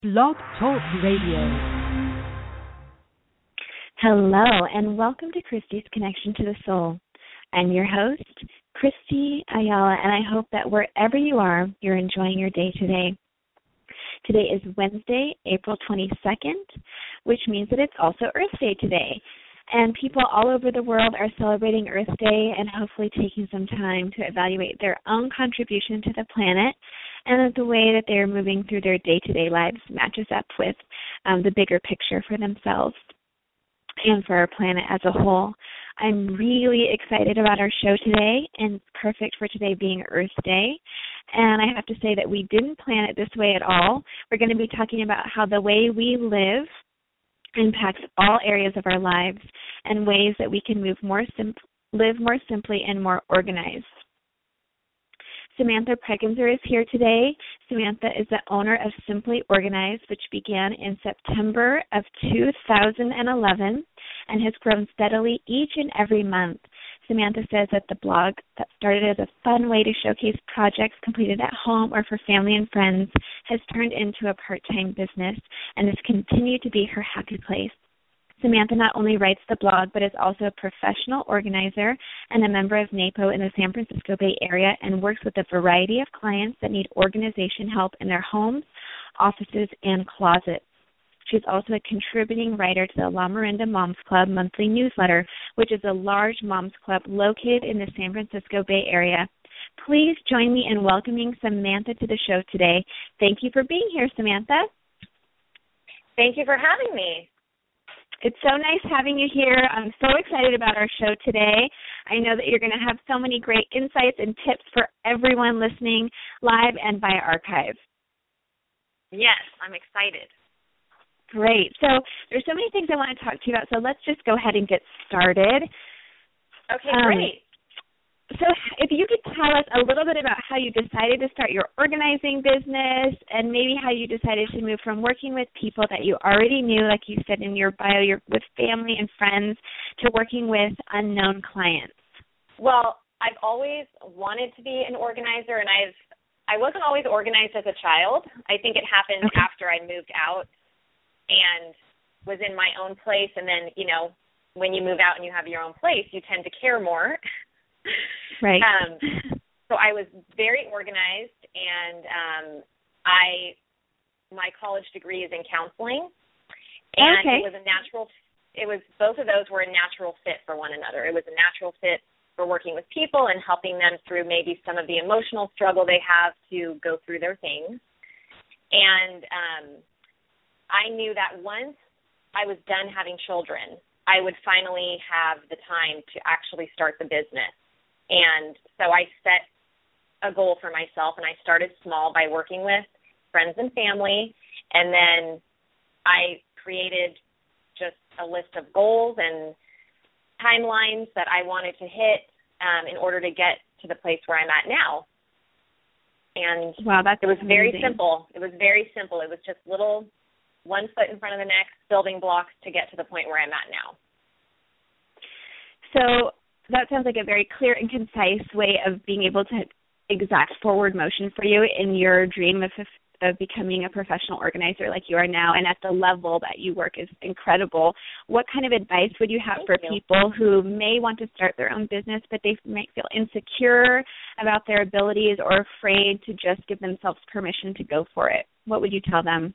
Blog Talk Radio. Hello, and welcome to Christy's Connection to the Soul. I'm your host, Christy Ayala, and I hope that wherever you are, you're enjoying your day today. Today is Wednesday, April 22nd, which means that it's also Earth Day today. And people all over the world are celebrating Earth Day and hopefully taking some time to evaluate their own contribution to the planet and that the way that they're moving through their day-to-day lives matches up with the bigger picture for themselves and for our planet as a whole. I'm really excited about our show today, and it's perfect for today being Earth Day. And I have to say that we didn't plan it this way at all. We're going to be talking about how the way we live impacts all areas of our lives and ways that we can live more simply and more organized. Samantha Pregenzer is here today. Samantha is the owner of Simply Organized, which began in September of 2011 and has grown steadily each and every month. Samantha says that the blog that started as a fun way to showcase projects completed at home or for family and friends has turned into a part-time business and has continued to be her happy place. Samantha not only writes the blog, but is also a professional organizer and a member of NAPO in the San Francisco Bay Area and works with a variety of clients that need organization help in their homes, offices, and closets. She's also a contributing writer to the La Miranda Moms Club monthly newsletter, which is a large moms club located in the San Francisco Bay Area. Please join me in welcoming Samantha to the show today. Thank you for being here, Samantha. Thank you for having me. It's so nice having you here. I'm so excited about our show today. I know that you're going to have so many great insights and tips for everyone listening live and via archive. Yes, I'm excited. Great. So there's so many things I want to talk to you about, so let's just go ahead and get started. Okay, great. So if you could tell us a little bit about how you decided to start your organizing business and maybe how you decided to move from working with people that you already knew, like you said in your bio, you're with family and friends, to working with unknown clients. Well, I've always wanted to be an organizer, and I wasn't always organized as a child. I think it happened after I moved out and was in my own place, and then, you know, when you move out and you have your own place, you tend to care more. Right. So I was very organized, and my college degree is in counseling, and both of those were a natural fit for one another. It was a natural fit for working with people and helping them through maybe some of the emotional struggle they have to go through their things. And I knew that once I was done having children, I would finally have the time to actually start the business. And so I set a goal for myself, and I started small by working with friends and family, and then I created just a list of goals and timelines that I wanted to hit in order to get to the place where I'm at now. And wow, it was amazing. Very simple. It was very simple. It was just little one foot in front of the next building blocks to get to the point where I'm at now. So that sounds like a very clear and concise way of being able to exact forward motion for you in your dream of becoming a professional organizer like you are now, and at the level that you work is incredible. What kind of advice would you have for people who may want to start their own business, but they might feel insecure about their abilities or afraid to just give themselves permission to go for it? What would you tell them?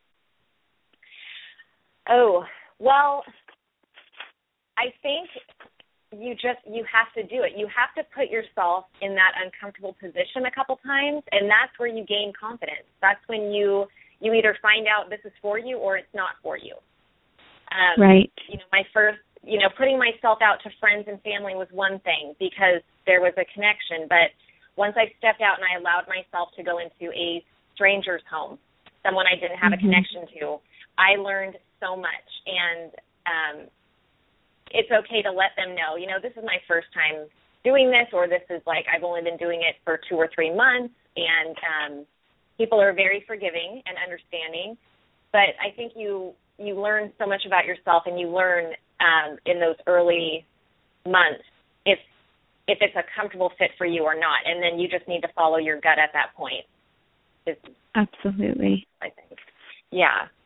Oh, well, I think you have to do it. You have to put yourself in that uncomfortable position a couple times, and that's where you gain confidence. That's when you either find out this is for you or it's not for you. Right. You know, putting myself out to friends and family was one thing because there was a connection, but once I stepped out and I allowed myself to go into a stranger's home, someone I didn't have a connection to, I learned so much, and it's okay to let them know, you know, this is my first time doing this, or this is like I've only been doing it for 2 or 3 months, and people are very forgiving and understanding. But I think you learn so much about yourself, and you learn in those early months if it's a comfortable fit for you or not, and then you just need to follow your gut at that point. Absolutely. I think. Yeah.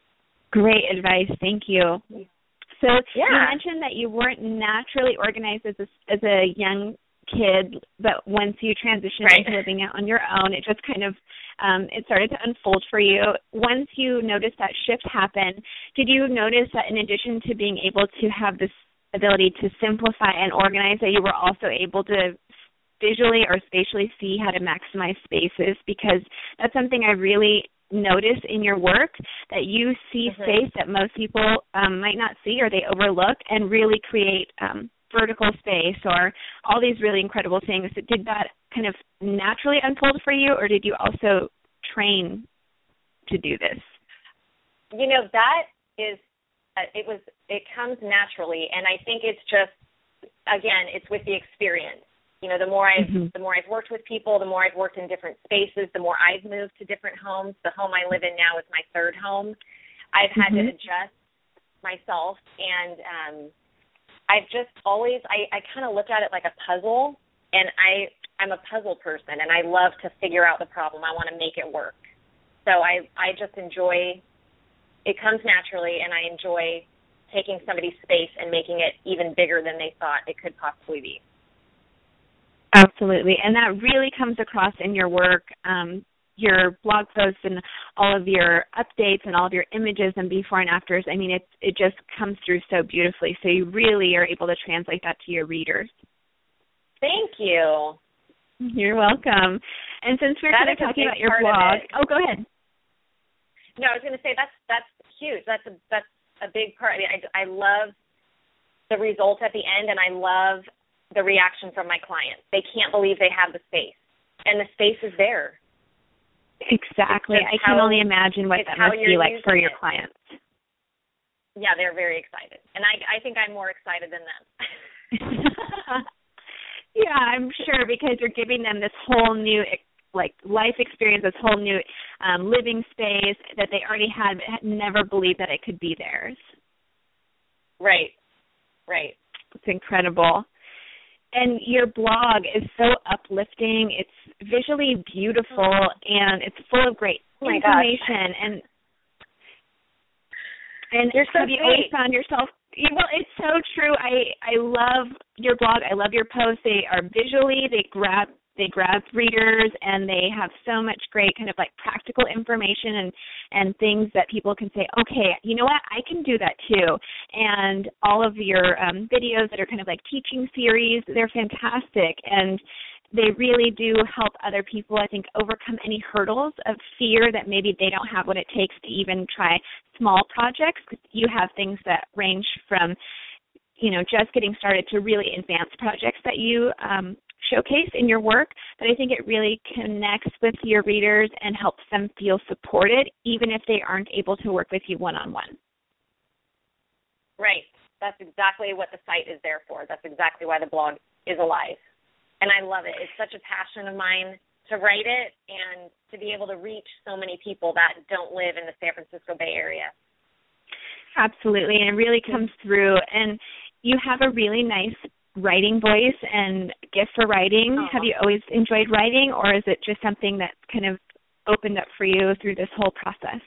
Great advice. Thank you. So you mentioned that you weren't naturally organized as a young kid, but once you transitioned into living out on your own, it just kind of it started to unfold for you. Once you noticed that shift happen, did you notice that in addition to being able to have this ability to simplify and organize, that you were also able to visually or spatially see how to maximize spaces? Because that's something I really notice in your work, that you see space that most people might not see or they overlook, and really create vertical space or all these really incredible things. Did that kind of naturally unfold for you, or did you also train to do this? That is, it comes naturally, and I think it's just, again, it's with the experience. The more I've worked with people, the more I've worked in different spaces, the more I've moved to different homes. The home I live in now is my third home. I've had to adjust myself, and I've just always, I kind of look at it like a puzzle, and I'm a puzzle person, and I love to figure out the problem. I want to make it work. So I just enjoy, it comes naturally, and I enjoy taking somebody's space and making it even bigger than they thought it could possibly be. Absolutely, and that really comes across in your work, your blog posts and all of your updates and all of your images and before and afters. I mean, it just comes through so beautifully, so you really are able to translate that to your readers. Thank you. You're welcome. And since we're kind of talking about your blog, go ahead. No, I was going to say that's huge. That's a big part. I mean, I love the result at the end, and I love the reaction from my clients. They can't believe they have the space, and the space is there. Exactly. I can only imagine what that must be like for your clients. Yeah, they're very excited, and I think I'm more excited than them. Yeah, I'm sure, because you're giving them this whole new life experience, this whole new living space that they already had never believed that it could be theirs. Right. It's incredible. And your blog is so uplifting. It's visually beautiful, and it's full of great information. And you're so have you always found yourself? Well, it's so true. I love your blog. I love your posts. They are visually, they grab readers, and they have so much great kind of like practical information and things that people can say, okay, you know what, I can do that too. And all of your videos that are kind of like teaching series, they're fantastic, and they really do help other people, I think, overcome any hurdles of fear that maybe they don't have what it takes to even try small projects. You have things that range from, just getting started to really advanced projects that you showcase in your work, but I think it really connects with your readers and helps them feel supported, even if they aren't able to work with you one-on-one. Right. That's exactly what the site is there for. That's exactly why the blog is alive. And I love it. It's such a passion of mine to write it and to be able to reach so many people that don't live in the San Francisco Bay Area. Absolutely, and it really comes through. And you have a really nice writing voice and gift for writing. Oh. Have you always enjoyed writing, or is it just something that kind of opened up for you through this whole process?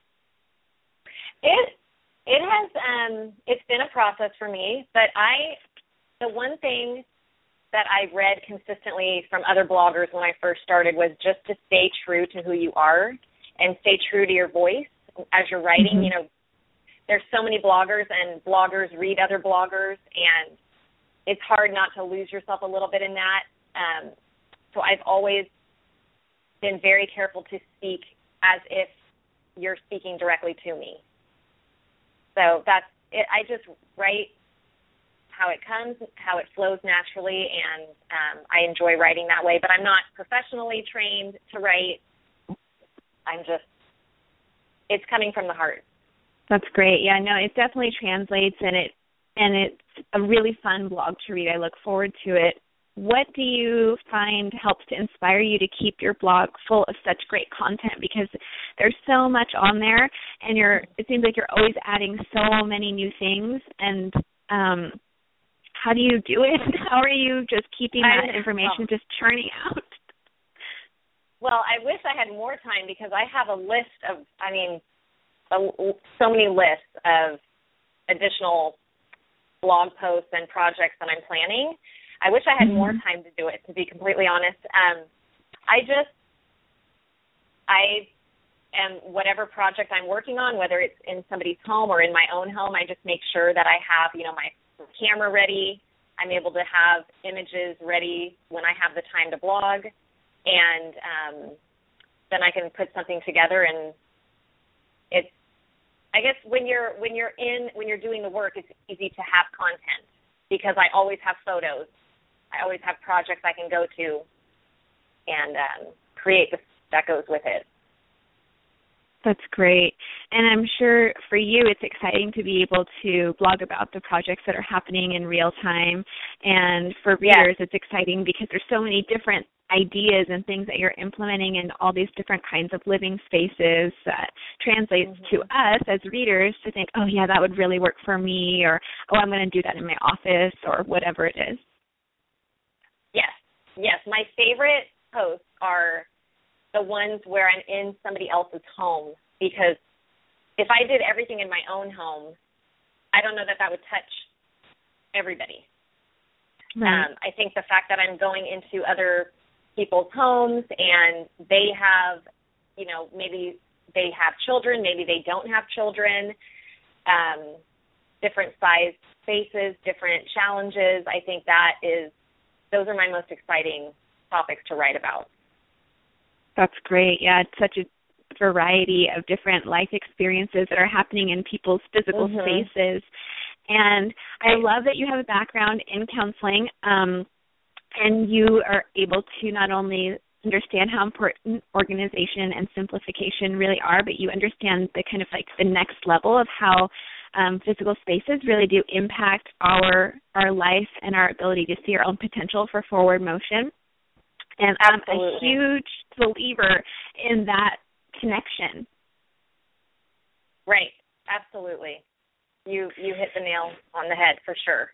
It has it's been a process for me, but the one thing that I read consistently from other bloggers when I first started was just to stay true to who you are and stay true to your voice as you're writing. Mm-hmm. There's so many bloggers, and bloggers read other bloggers, and it's hard not to lose yourself a little bit in that. So I've always been very careful to speak as if you're speaking directly to me. So that's it. I just write how it comes, how it flows naturally, and I enjoy writing that way. But I'm not professionally trained to write. It's coming from the heart. That's great. Yeah, no, it definitely translates, and it's a really fun blog to read. I look forward to it. What do you find helps to inspire you to keep your blog full of such great content? Because there's so much on there, and it seems like you're always adding so many new things. And how do you do it? How are you just keeping that information just churning out? Well, I wish I had more time, because I have a list of, so many lists of additional blog posts and projects that I'm planning. I wish I had more time to do it, to be completely honest. Whatever project I'm working on, whether it's in somebody's home or in my own home, I just make sure that I have, my camera ready. I'm able to have images ready when I have the time to blog, and then I can put something together. And it's, I guess when you're doing the work, it's easy to have content because I always have photos. I always have projects I can go to and create that goes with it. That's great. And I'm sure for you it's exciting to be able to blog about the projects that are happening in real time. And for readers, It's exciting because there's so many different ideas and things that you're implementing in all these different kinds of living spaces that translates to us as readers to think, oh, yeah, that would really work for me, or, oh, I'm going to do that in my office, or whatever it is. Yes. My favorite posts are the ones where I'm in somebody else's home, because if I did everything in my own home, I don't know that would touch everybody. Right. I think the fact that I'm going into other people's homes and they have, maybe they have children, maybe they don't have children, different size spaces, different challenges, I think those are my most exciting topics to write about. That's great. Yeah, it's such a variety of different life experiences that are happening in people's physical spaces. And I love that you have a background in counseling, and you are able to not only understand how important organization and simplification really are, but you understand the kind of like the next level of how physical spaces really do impact our life and our ability to see our own potential for forward motion. And I'm a huge believer in that connection. Right. Absolutely. You hit the nail on the head for sure.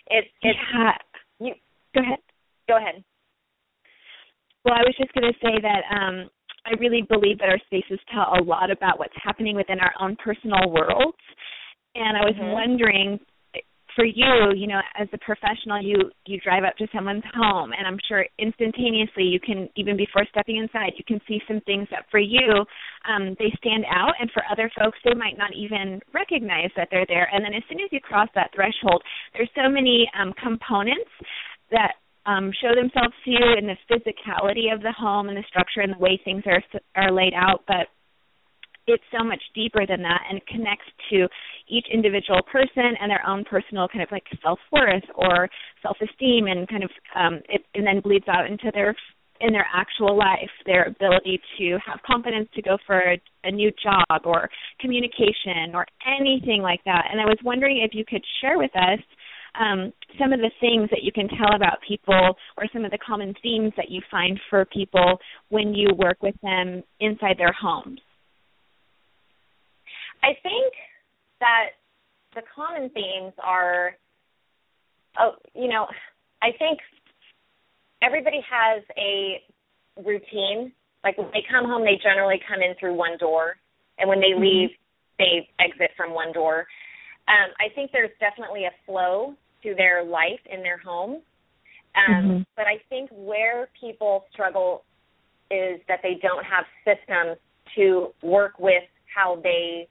Go ahead. Go ahead. Well, I was just going to say that I really believe that our spaces tell a lot about what's happening within our own personal worlds. And I was wondering, for you, as a professional, you drive up to someone's home, and I'm sure instantaneously you can, even before stepping inside, you can see some things that for you, they stand out, and for other folks, they might not even recognize that they're there. And then as soon as you cross that threshold, there's so many components that show themselves to you in the physicality of the home and the structure and the way things are laid out, but it's so much deeper than that and connects to each individual person and their own personal kind of like self-worth or self-esteem, and kind of it and then bleeds out into their actual life, their ability to have confidence to go for a new job or communication or anything like that. And I was wondering if you could share with us some of the things that you can tell about people, or some of the common themes that you find for people when you work with them inside their homes. I think that the common themes are, I think everybody has a routine. Like when they come home, they generally come in through one door, and when they leave, they exit from one door. I think there's definitely a flow to their life in their home. But I think where people struggle is that they don't have systems to work with how they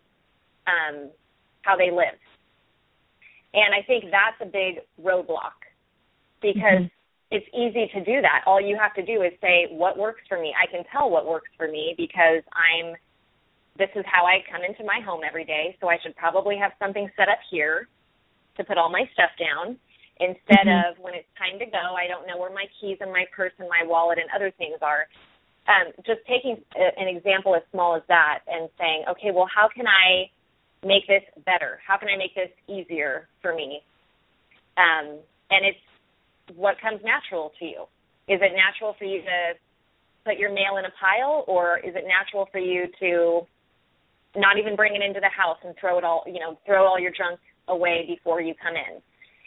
live. And I think that's a big roadblock, because it's easy to do that. All you have to do is say, what works for me? I can tell what works for me because this is how I come into my home every day, so I should probably have something set up here to put all my stuff down, instead of when it's time to go, I don't know where my keys and my purse and my wallet and other things are. Just taking an example as small as that and saying, okay, well, how can I make this better? How can I make this easier for me? And it's what comes natural to you. Is it natural for you to put your mail in a pile, or is it natural for you to not even bring it into the house and throw all your junk away before you come in?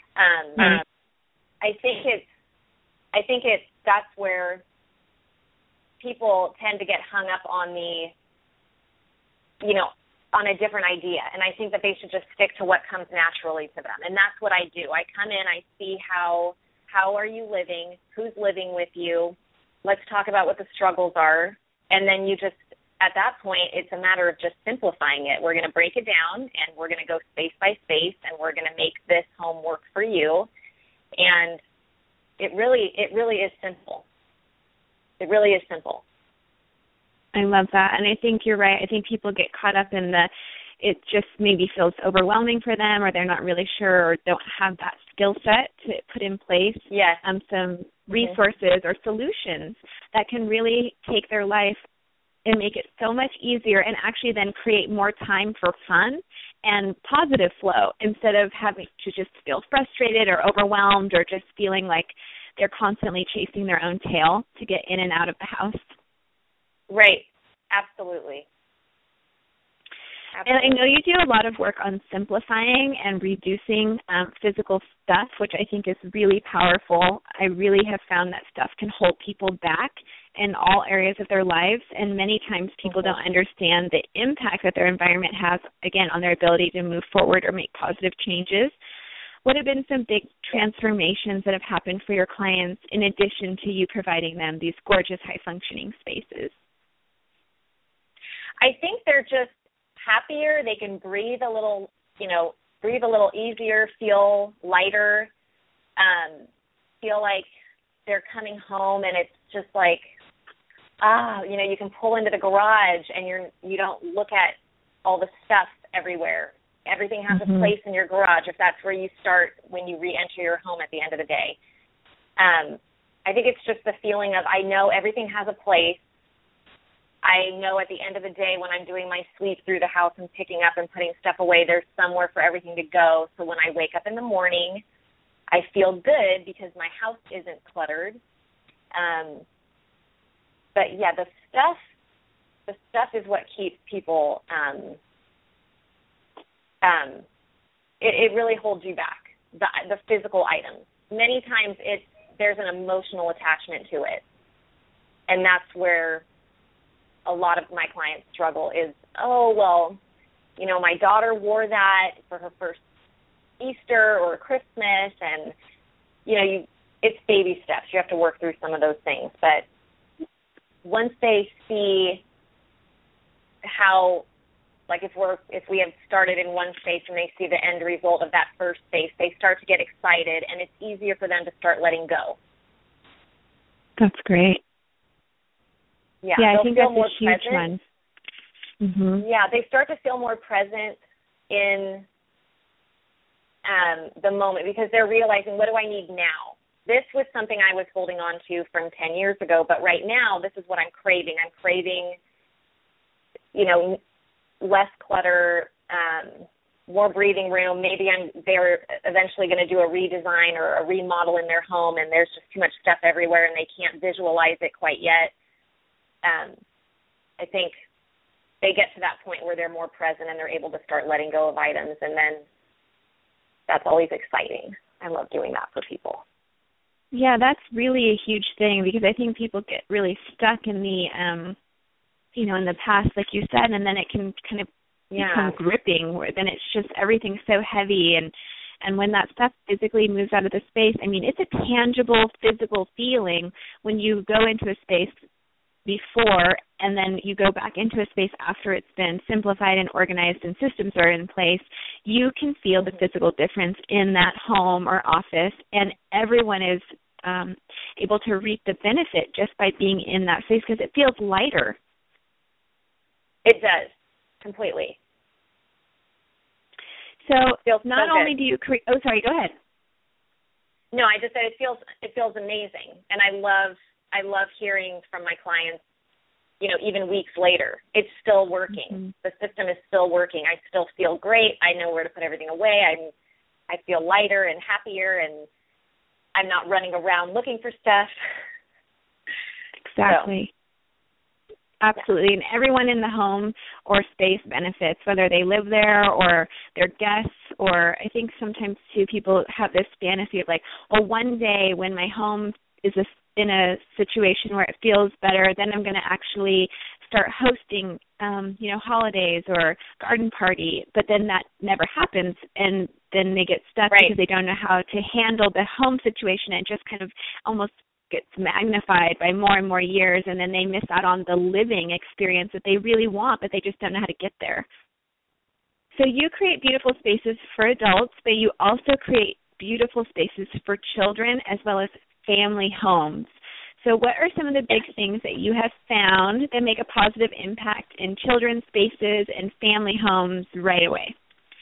I think that's where people tend to get hung up on on a different idea, and I think that they should just stick to what comes naturally to them. And that's what I do. I come in, I see how are you living, who's living with you, let's talk about what the struggles are, and then you just, at that point, it's a matter of just simplifying it. We're going to break it down, and we're going to go space by space, and we're going to make this home work for you. And it really is simple. It really is simple. I love that. And I think you're right. I think people get caught up in it just maybe feels overwhelming for them, or they're not really sure, or don't have that skill set to put in place. Yes. Some resources or solutions that can really take their life and make it so much easier, and actually then create more time for fun and positive flow, instead of having to just feel frustrated or overwhelmed, or just feeling like they're constantly chasing their own tail to get in and out of the house. Right. Absolutely. And I know you do a lot of work on simplifying and reducing physical stuff, which I think is really powerful. I really have found that stuff can hold people back in all areas of their lives, and many times people don't understand the impact that their environment has, again, on their ability to move forward or make positive changes. What have been some big transformations that have happened for your clients, in addition to you providing them these gorgeous, high-functioning spaces? I think they're just happier. They can breathe a little easier, feel lighter, feel like they're coming home, and it's just like, you can pull into the garage and you don't look at all the stuff everywhere. Everything has a place in your garage, if that's where you start when you re-enter your home at the end of the day. I think it's just the feeling of, I know everything has a place. I know at the end of the day, when I'm doing my sweep through the house and picking up and putting stuff away, there's somewhere for everything to go. So when I wake up in the morning, I feel good because my house isn't cluttered. But yeah, the stuff is what keeps people. It really holds you back. The physical items. Many times there's an emotional attachment to it, and that's where a lot of my clients struggle is, my daughter wore that for her first Easter or Christmas, and, it's baby steps. You have to work through some of those things. But once they see how, like if we have started in one space and they see the end result of that first space, they start to get excited, and it's easier for them to start letting go. That's great. Yeah, I think that's a huge one. Mm-hmm. Yeah, they start to feel more present in the moment, because they're realizing, what do I need now? This was something I was holding on to from 10 years ago, but right now this is what I'm craving. I'm craving, less clutter, more breathing room. Maybe they're eventually going to do a redesign or a remodel in their home, and there's just too much stuff everywhere and they can't visualize it quite yet. I think they get to that point where they're more present and they're able to start letting go of items, and then that's always exciting. I love doing that for people. Yeah, that's really a huge thing, because I think people get really stuck in the, in the past, like you said, and then it can kind of become gripping, where then it's just everything's so heavy, and when that stuff physically moves out of the space, I mean, it's a tangible, physical feeling when you go into a space before and then you go back into a space after it's been simplified and organized and systems are in place. You can feel the physical difference in that home or office, and everyone is able to reap the benefit just by being in that space, because it feels lighter. It does, completely. So not only do you create, go ahead. No, I just said it feels amazing, and I love hearing from my clients, even weeks later, it's still working. Mm-hmm. The system is still working. I still feel great. I know where to put everything away. I feel lighter and happier, and I'm not running around looking for stuff. Exactly. So. Absolutely. And everyone in the home or space benefits, whether they live there or they're guests, or I think sometimes, too, people have this fantasy of like, one day when my home is in a situation where it feels better, then I'm going to actually start hosting, holidays or garden party, but then that never happens, and then they get stuck because they don't know how to handle the home situation, and just kind of almost gets magnified by more and more years, and then they miss out on the living experience that they really want, but they just don't know how to get there. So you create beautiful spaces for adults, but you also create beautiful spaces for children as well as family homes. So what are some of the big things that you have found that make a positive impact in children's spaces and family homes right away?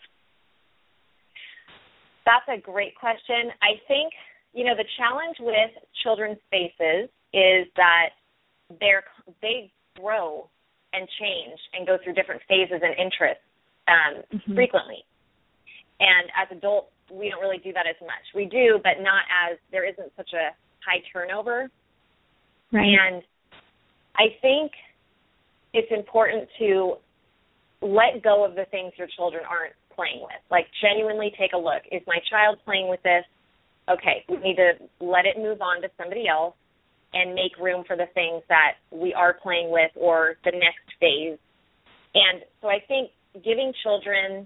That's a great question. I think, the challenge with children's spaces is that they grow and change and go through different phases and interests frequently. And as adults, we don't really do that as much. We do, but not as, there isn't such a high turnover. Right. And I think it's important to let go of the things your children aren't playing with. Like, genuinely take a look. Is my child playing with this? Okay, we need to let it move on to somebody else and make room for the things that we are playing with or the next phase. And so I think giving children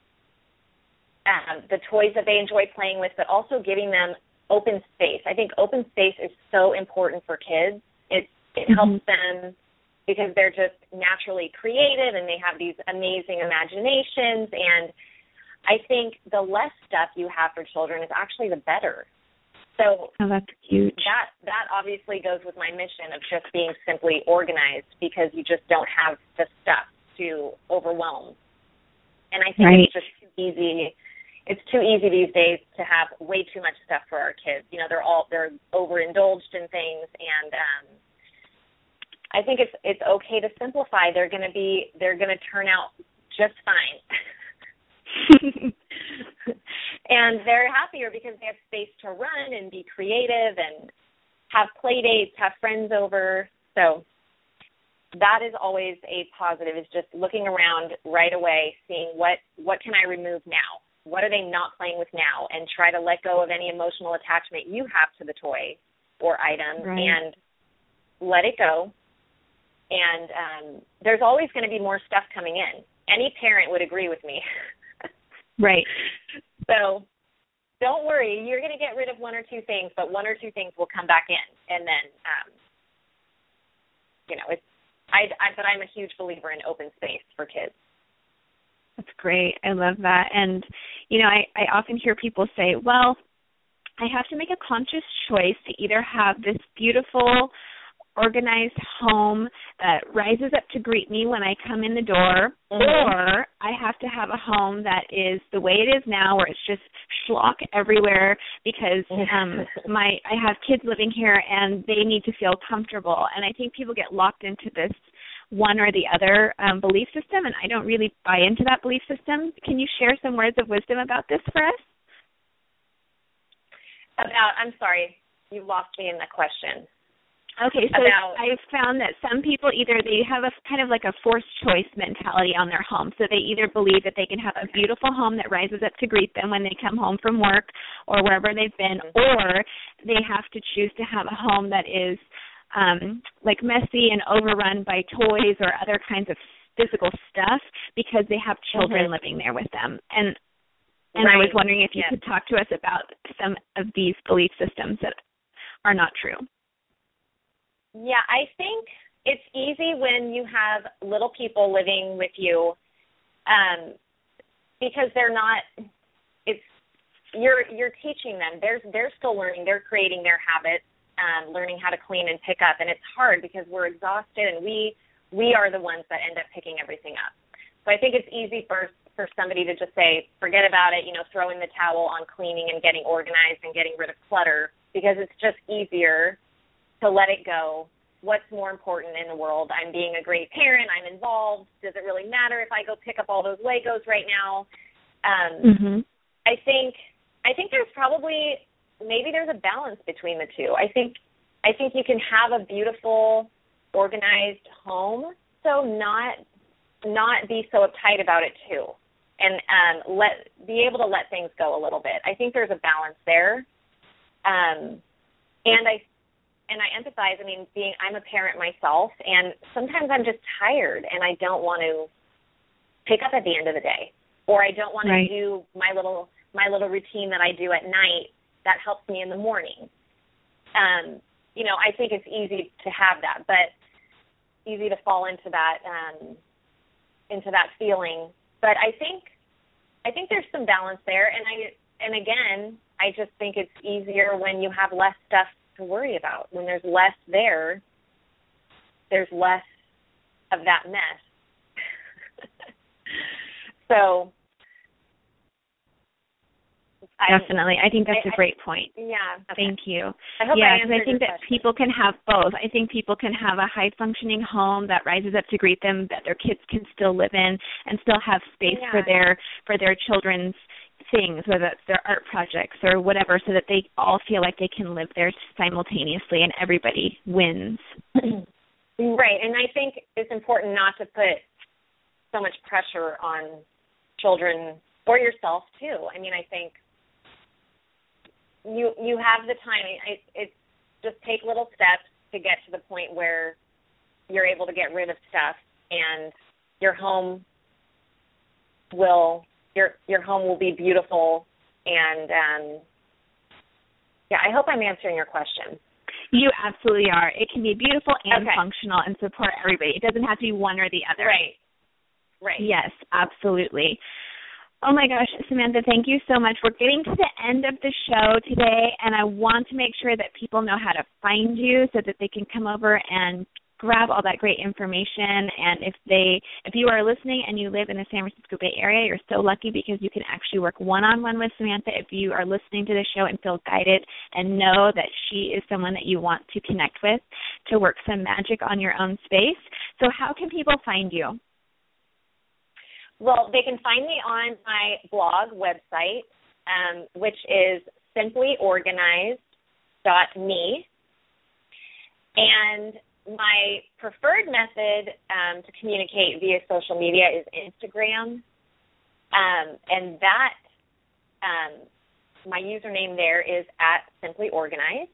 the toys that they enjoy playing with, but also giving them open space. I think open space is so important for kids. It helps them because they're just naturally creative and they have these amazing imaginations. And I think the less stuff you have for children is actually the better. So that's huge. That obviously goes with my mission of just being simply organized, because you just don't have the stuff to overwhelm. And I think it's just too easy. It's too easy these days to have way too much stuff for our kids. They're overindulged in things, and I think it's okay to simplify. They're going to turn out just fine. And they're happier because they have space to run and be creative and have play dates, have friends over. So that is always a positive, is just looking around right away, seeing what can I remove now? What are they not playing with now? And try to let go of any emotional attachment you have to the toy or item and let it go. And there's always going to be more stuff coming in. Any parent would agree with me. Right. So don't worry. You're going to get rid of one or two things, but one or two things will come back in. And then, but I'm a huge believer in open space for kids. That's great. I love that. And, I often hear people say, well, I have to make a conscious choice to either have this beautiful, organized home that rises up to greet me when I come in the door, or I have to have a home that is the way it is now, where it's just schlock everywhere because I have kids living here and they need to feel comfortable. And I think people get locked into this one or the other belief system, and I don't really buy into that belief system. Can you share some words of wisdom about this for us? I'm sorry, you lost me in that question. Okay, so I've found that some people they have a kind of like a forced choice mentality on their home. So they either believe that they can have a beautiful home that rises up to greet them when they come home from work or wherever they've been, or they have to choose to have a home that is like messy and overrun by toys or other kinds of physical stuff because they have children living there with them. And I was wondering if you could talk to us about some of these belief systems that are not true. Yeah, I think it's easy when you have little people living with you because they're not. You're teaching them. They're still learning. They're creating their habits, learning how to clean and pick up, and it's hard because we're exhausted and we are the ones that end up picking everything up. So I think it's easy for somebody to just say, forget about it, throw in the towel on cleaning and getting organized and getting rid of clutter, because it's just easier to let it go. What's more important in the world? I'm being a great parent. I'm involved. Does it really matter if I go pick up all those Legos right now? I think there's probably maybe there's a balance between the two. I think you can have a beautiful, organized home, so not be so uptight about it too, and be able to let things go a little bit. I think there's a balance there, and and I empathize. I mean, I'm a parent myself, and sometimes I'm just tired, and I don't want to pick up at the end of the day, or I don't want to do my little routine that I do at night that helps me in the morning. I think it's easy to have that, but easy to fall into that feeling. But I think there's some balance there, and again, I just think it's easier when you have less stuff to worry about. When there's less there's less of that mess. So definitely. I think that's a great point. Yeah. Okay. Thank you. I hope I answered I think that people can have both. I think people can have a high-functioning home that rises up to greet them, that their kids can still live in, and still have space for their children's things, whether it's their art projects or whatever, so that they all feel like they can live there simultaneously and everybody wins. Right. And I think it's important not to put so much pressure on children or yourself too. I mean, I think you have the time. It's just take little steps to get to the point where you're able to get rid of stuff, and your home will be beautiful. And I hope I'm answering your question. You absolutely are. It can be beautiful and functional and support everybody. It doesn't have to be one or the other. Right. Yes, absolutely. Oh, my gosh, Samantha, thank you so much. We're getting to the end of the show today, and I want to make sure that people know how to find you so that they can come over and grab all that great information. And if you are listening and you live in the San Francisco Bay Area, you're so lucky because you can actually work one-on-one with Samantha if you are listening to the show and feel guided and know that she is someone that you want to connect with to work some magic on your own space. So how can people find you? Well, they can find me on my blog website, which is simplyorganized.me. And my preferred method to communicate via social media is Instagram. And that, my username there is @simplyorganized.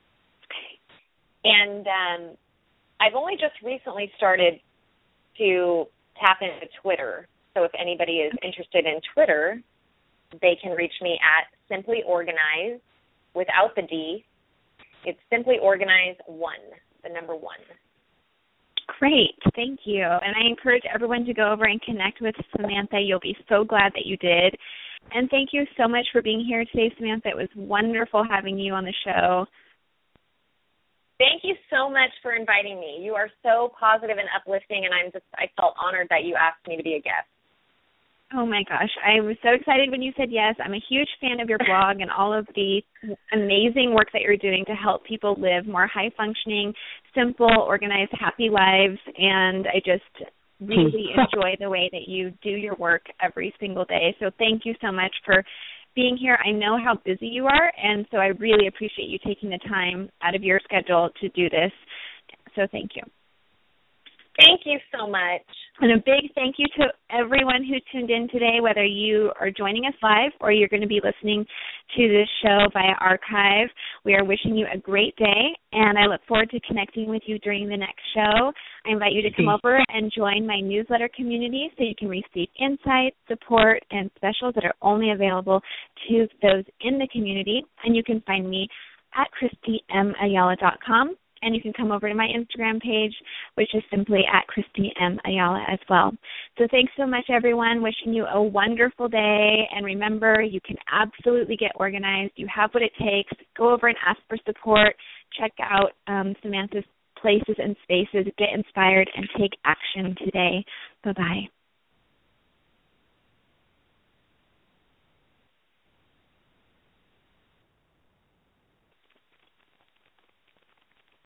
And I've only just recently started to tap into Twitter. So if anybody is interested in Twitter, they can reach me at simplyorganized without the D. It's simplyorganized1, the number 1. Great. Thank you. And I encourage everyone to go over and connect with Samantha. You'll be so glad that you did. And thank you so much for being here today, Samantha. It was wonderful having you on the show. Thank you so much for inviting me. You are so positive and uplifting, and I felt honored that you asked me to be a guest. Oh, my gosh. I was so excited when you said yes. I'm a huge fan of your blog and all of the amazing work that you're doing to help people live more high-functioning, simple, organized, happy lives. And I just really enjoy the way that you do your work every single day. So thank you so much for being here. I know how busy you are, and so I really appreciate you taking the time out of your schedule to do this. So thank you. Thank you so much. And a big thank you to everyone who tuned in today, whether you are joining us live or you're going to be listening to this show via archive. We are wishing you a great day, and I look forward to connecting with you during the next show. I invite you to come over and join my newsletter community so you can receive insights, support, and specials that are only available to those in the community. And you can find me at ChristyMAyala.com. And you can come over to my Instagram page, which is simply at Christy M. Ayala as well. So thanks so much, everyone. Wishing you a wonderful day. And remember, you can absolutely get organized. You have what it takes. Go over and ask for support. Check out Samantha's places and spaces. Get inspired and take action today. Bye-bye.